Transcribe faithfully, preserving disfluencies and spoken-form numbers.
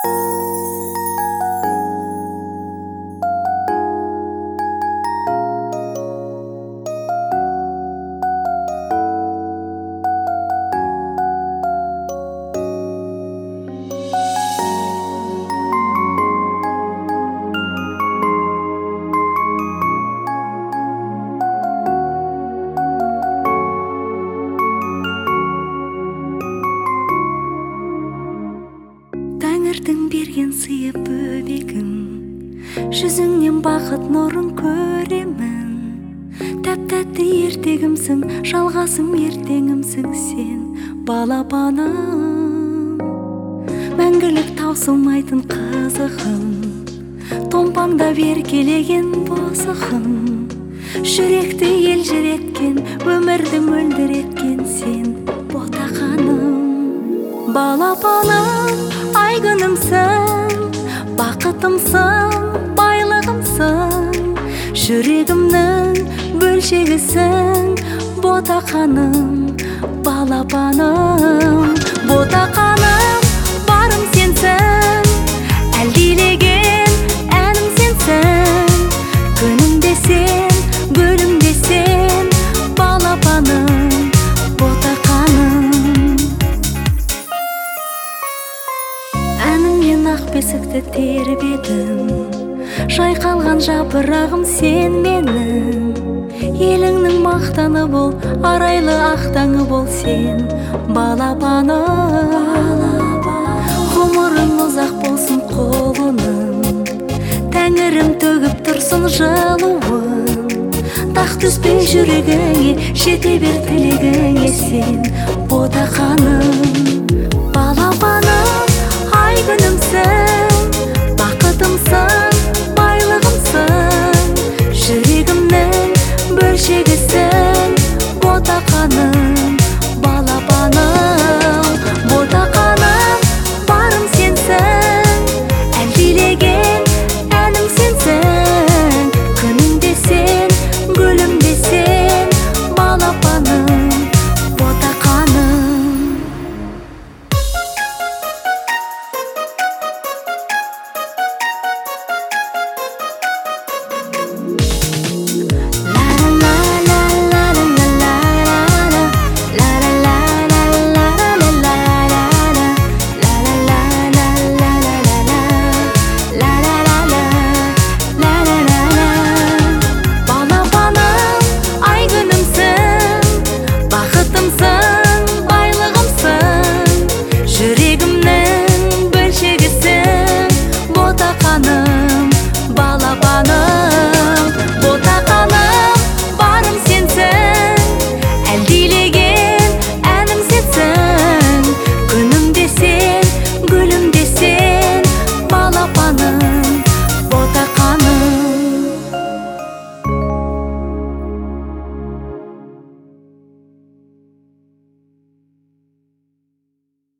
Тәңірдің берген сыйы бөбегім, жүзіңнен бақыт нұрын көремін. Тәп-тәтті ертегімсің, жалғасым ертеңімсің сен, балапаным. Мәңгілік таусылмайтын қызығым, томпаңдап еркелеген бозығым. Жүректі елжіреткен, өмірді мөлдір еткен сен, ботақаным. Балапаным, ай күнімсің, бақытымсың, байлығымсың. Жүрегімнің бөлшегісің, ботақаным, балапаным. Ботақаным, барым сенсің, әлдилеген әнім сенсің. Күнімде сен, гүлімде сен, балапаным, ботақаным. Әнімнен ақ бесікті тербедің, жайқалған жапырағым сен менің. Еліңнің мақтаны бол, арайлы ақтаңы бол сен, балапаным. Ғұмырың ұзақ болсын құлыным, тәңірім төгіп тұрсын жылуын. Тақ түспей жүрегіңе, жете бер тілегіңе сен, ботақаным. Балапаным.